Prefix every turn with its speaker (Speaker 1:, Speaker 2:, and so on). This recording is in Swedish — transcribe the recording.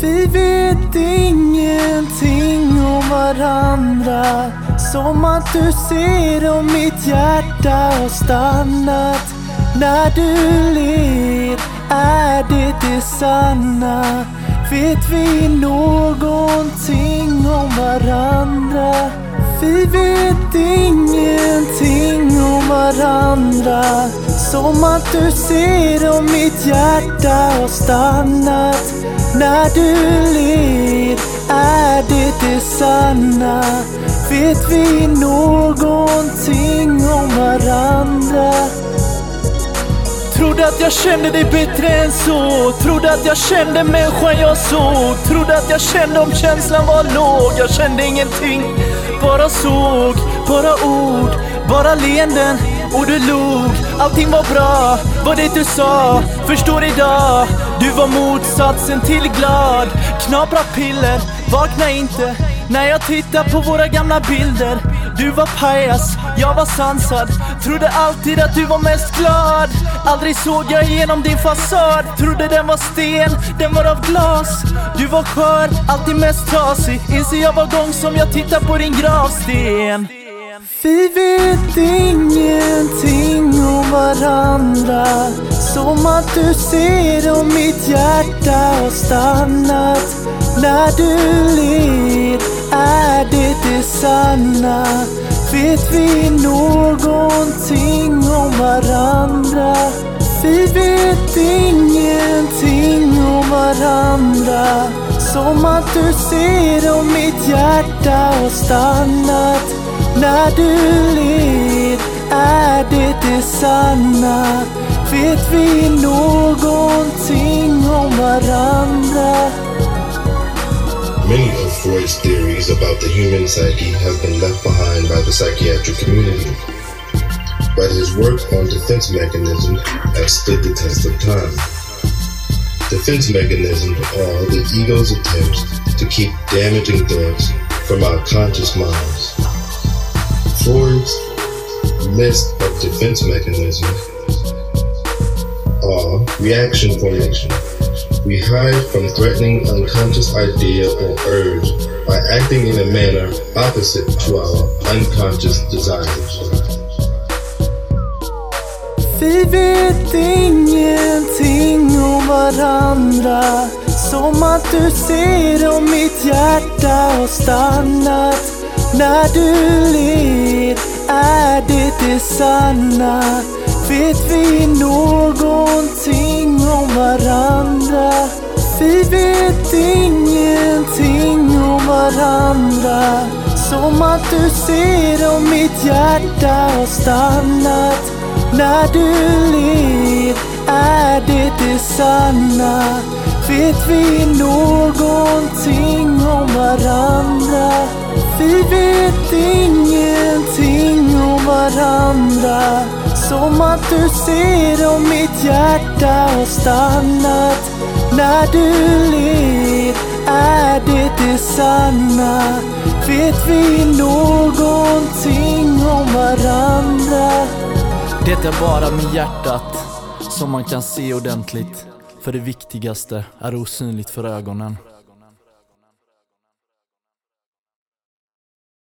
Speaker 1: Vi vet ingenting om varandra, som att du ser om mitt hjärta har stannat. När du ler är det sanna. Vet vi någonting om varandra? Vi vet ingenting om varandra, som att du ser om mitt hjärta har stannat. När du ler är det sanna. Vet vi någonting om varandra? Trodde att jag kände dig bättre än så. Trodde att jag kände människan jag såg. Trodde att jag kände om känslan var låg. Jag kände ingenting, bara såg. Bara ord, bara leenden. Och du log, allting var bra. Var det du sa, förstår idag. Du var motsatsen till glad. Knapra piller, vakna inte när jag tittar på våra gamla bilder. Du var pajas, jag var sansad. Trodde alltid att du var mest glad. Aldrig såg jag igenom din fasad. Trodde den var sten, den var av glas. Du var skör, alltid mest trasig. Inser jag var gång som jag tittar på din gravsten. Vi vet ingenting om varandra, som att du ser om mitt hjärta har stannat. När du ler är det sanna. Vet vi någonting om varandra? Vi vet ingenting om varandra, som att du ser om mitt hjärta har stannat. När du ler är det sanna. Vet vi någonting om varandra?
Speaker 2: Many of Freud's theories about the human psyche have been left behind by the psychiatric community, but his work on defense mechanisms has stood the test of time. Defense mechanisms are the ego's attempts to keep damaging thoughts from our conscious minds. Freud's list of defense mechanisms are reaction formation. We hide from threatening unconscious idea or urge by acting in a manner opposite to our unconscious desires.
Speaker 1: Vi vet ingenting om varandra, som att du ser om mitt hjärta har stannat. När du ler är det sanna. Vet vi någonting om varandra? Vi vet ingenting om varandra, som att du ser om mitt hjärta har stannat. När du ler är det sanna. Vet vi någonting om varandra? Vi vet ingenting om varandra, som att du ser om mitt hjärta har stannat. När du ler är det sanna. Vet vi någonting om varandra? Det är bara med hjärtat som man kan se ordentligt, för det viktigaste är osynligt för ögonen.